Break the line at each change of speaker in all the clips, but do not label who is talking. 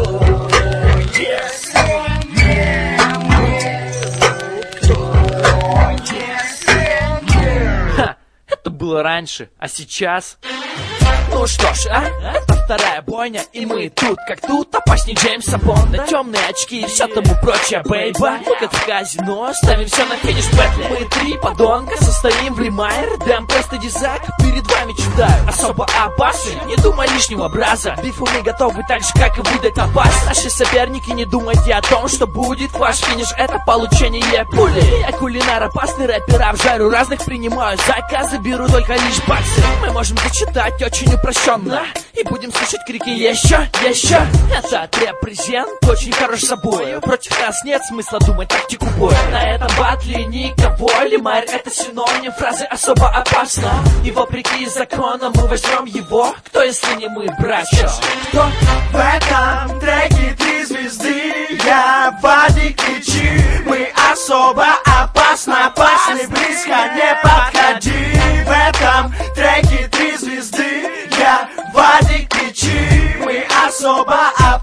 Это было раньше, а сейчас... Ну что ж, это вторая бойня, и мы тут, как тут, опасней Джеймса Бонда. Темные очки и все тому прочее, бейба. Мы как в казино, ставим все на финиш бэтли. Мы три подонка, состоим в Лимайер. Дэм просто дизак, перед вами чудаю. Особо опасный, не думай лишнего браза. Бифу мы готовы так же, как и выдать опас. Наши соперники, не думайте о том, что будет. Ваш финиш — это получение пули. Я кулинар, опасный рэпер, обжарю разных, принимаю заказы, беру только лишь баксы. Мы можем зачитать очень упрощенно и будем слушать крики еще. Этот репрезент очень хорош собой. Против нас нет смысла думать тактику боя. На этом батле никого. Лимайер — это синоним фразы особо опасно. И вопреки законам мы возьмем его. Кто, если не мы, братья? Кто?
В этом треке 3 звезды. Я Вадик Личи. Мы особо опасны, близко не подходи. В этом треке 3 звезды. Я Вадик Личи. Мы особо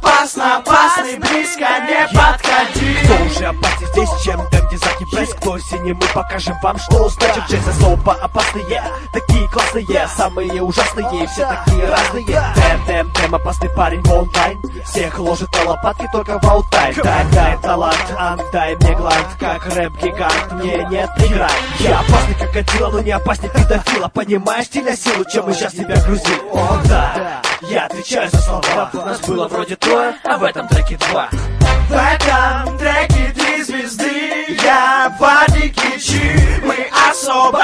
опасны, близко не подходи.
Кто уже опасен здесь, чем Дэм, Дизак и Пресс? Кто синий, мы покажем вам, что значит Джейс. Особо опасные, такие классные, самые ужасные, все такие разные. Дэм, опасный парень в онлайн. Всех ложит на лопатки только в аутайм. Дай талант, отдай мне гланд. Как рэп-гигант, мне нет играй. Я опасный как Годзилла, но не опаснее педофила. Понимаешь стиль, силу, чем мы сейчас тебя грузим. О да, я отвечаю за слова. У нас было вроде трое, а в этом треке 2.
В этом треке 3 звезды. Я Вадик Личи. Мы особо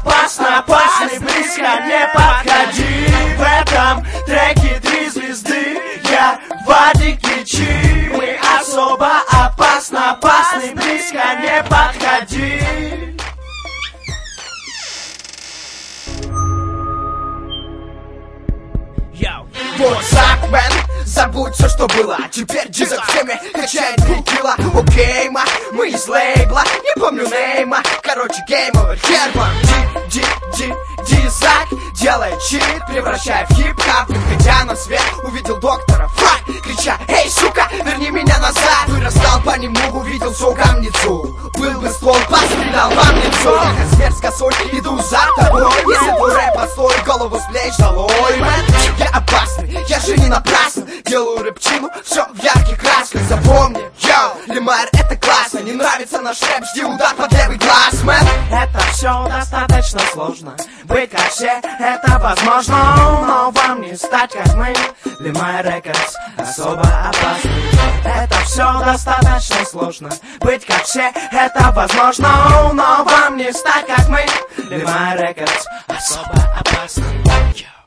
опасны, близко не подходи. В этом треке 3 звезды. Я Вадик Личи. Мы особо опасны, близко не подходи. What's up, man? Забудь все, что было. Теперь Дизак в теме качает 3 кило. Окей, мы из лейбла. Не помню нейма. Короче, гейм овер. Херман Дизак делает чит, превращая в хип-хап. Выходя на свет, увидел доктора Фак, крича: эй, сука, верни меня назад. Вырастал по нему, увидел всю гамницу. Был бы ствол, пострелял вам лицо. Я зверь с косой, иду за тобой. Если твой рэп отстой, голову с плеч долой, мэн. Я опасный, я же не напрасно делаю рэпчину, все в ярких красках. Запомни, йоу, Лимайер — это классно. Не нравится наш рэп, жди удар под левый глаз, мэн. Это все достаточно сложно. Быть как все, это возможно, но вам не стать как мы. Лимайер Рекордс особо опасный. Это все достаточно сложно. Быть как все, это возможно, но вам не стать как мы. Лимайер Рекордс особо опасный.